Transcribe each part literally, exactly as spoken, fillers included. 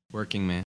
Working Man.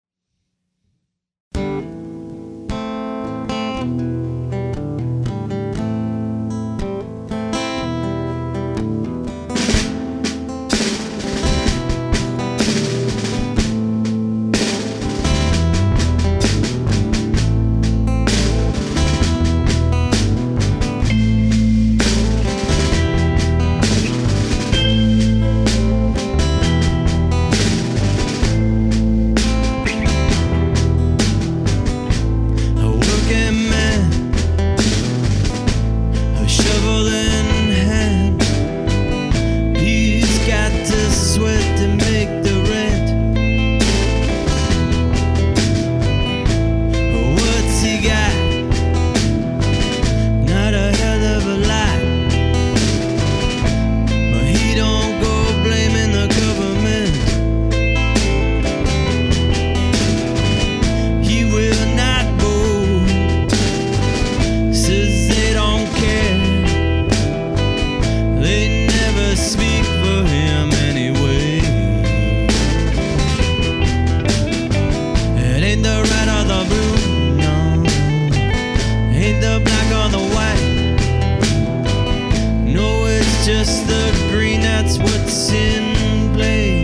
Just the green, that's what's in play.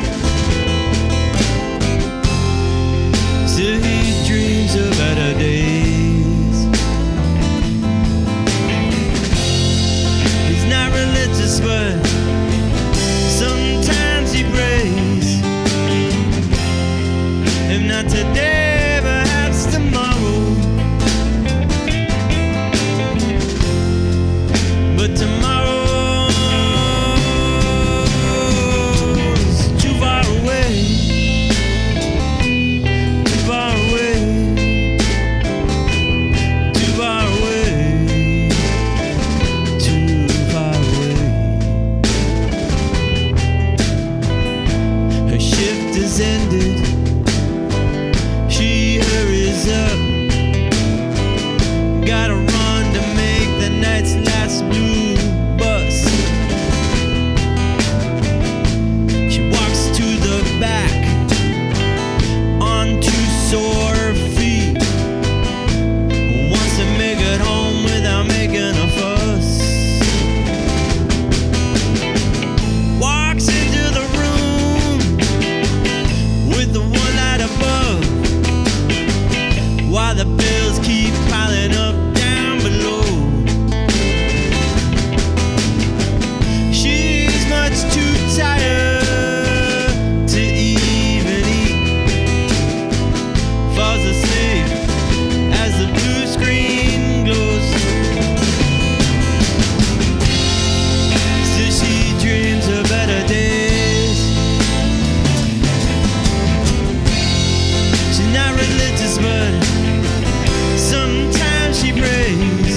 So he dreams of better days. He's not religious, but sometimes he prays. If not today, perhaps tomorrow. But tomorrow ended. She hurries up, gotta run to make the night's last blue bus. She walks to the back on two sore feet, wants to make it home without making a fuss. Walks into the the one light above, while the bills keep piling up down below. She's much too tired to even eat, falls asleep as the blue screen glows. Still she dreams of better days. Not religious, but sometimes she prays.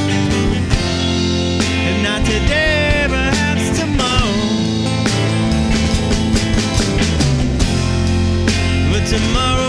If not today, perhaps tomorrow. But tomorrow